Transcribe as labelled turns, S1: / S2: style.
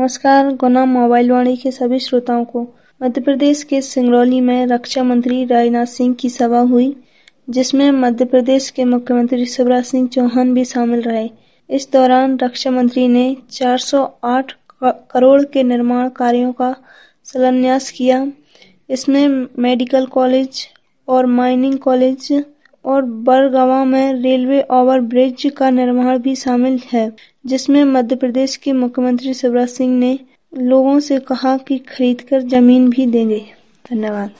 S1: नमस्कार। गुना मोबाइल वाणी के सभी श्रोताओं को मध्य प्रदेश के सिंगरौली में रक्षा मंत्री राजनाथ सिंह की सभा हुई, जिसमें मध्य प्रदेश के मुख्यमंत्री शिवराज सिंह चौहान भी शामिल रहे। इस दौरान रक्षा मंत्री ने 408 करोड़ के निर्माण कार्यों का शिलान्यास किया। इसमें मेडिकल कॉलेज और माइनिंग कॉलेज और बरगवां में रेलवे ओवर ब्रिज का निर्माण भी शामिल है, जिसमें मध्य प्रदेश के मुख्यमंत्री शिवराज सिंह ने लोगों से कहा कि खरीदकर जमीन भी देंगे। धन्यवाद।